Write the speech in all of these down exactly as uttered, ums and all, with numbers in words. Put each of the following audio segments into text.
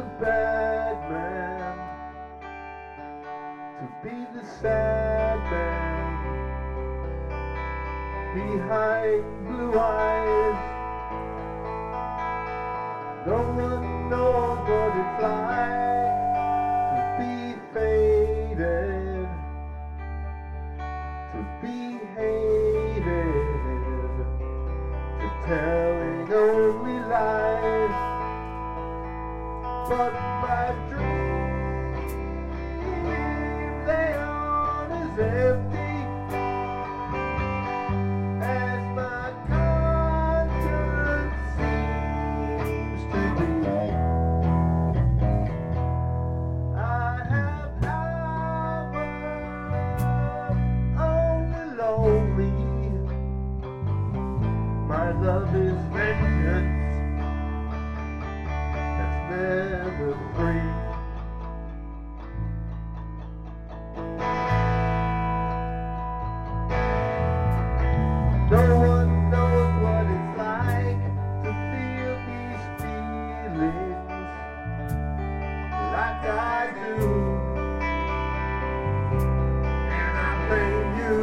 bad man, to be the sad man behind blue eyes. No one knows what it's like to be faded, to be hated, to telling only lies. But my dreams, they aren't as empty as my conscience seems to be. I have hours only lonely. My love is vengeance, never free. No one knows what it's like to feel these feelings like I do, and I blame you.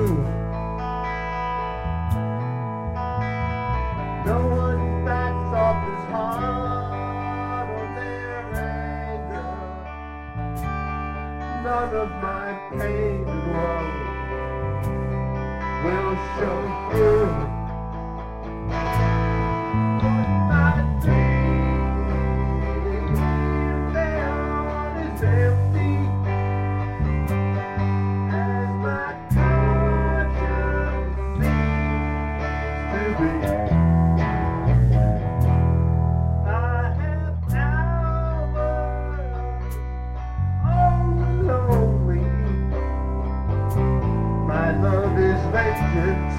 No one backs off this heart on their anger. None of my pain and woe will show through. But my dreams, they aren't as empty as my conscience seems to be. My love is vengeance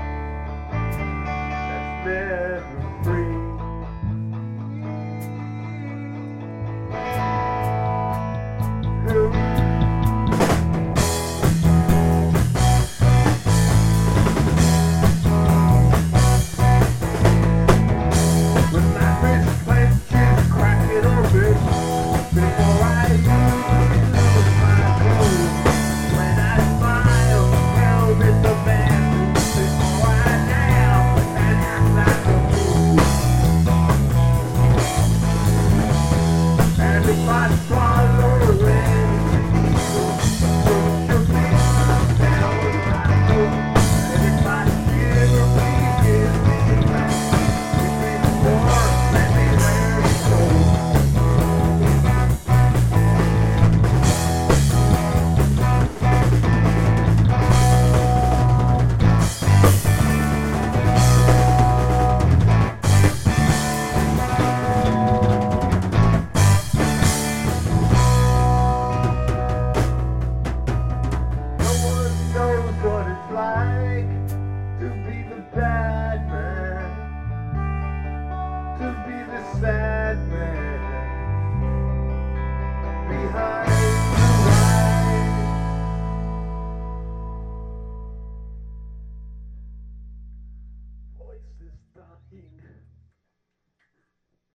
that's never free. When my wrist clenches, crack it open before I lose my cool. When I smile, in the bathroom before I nail and act like a fool. And if I try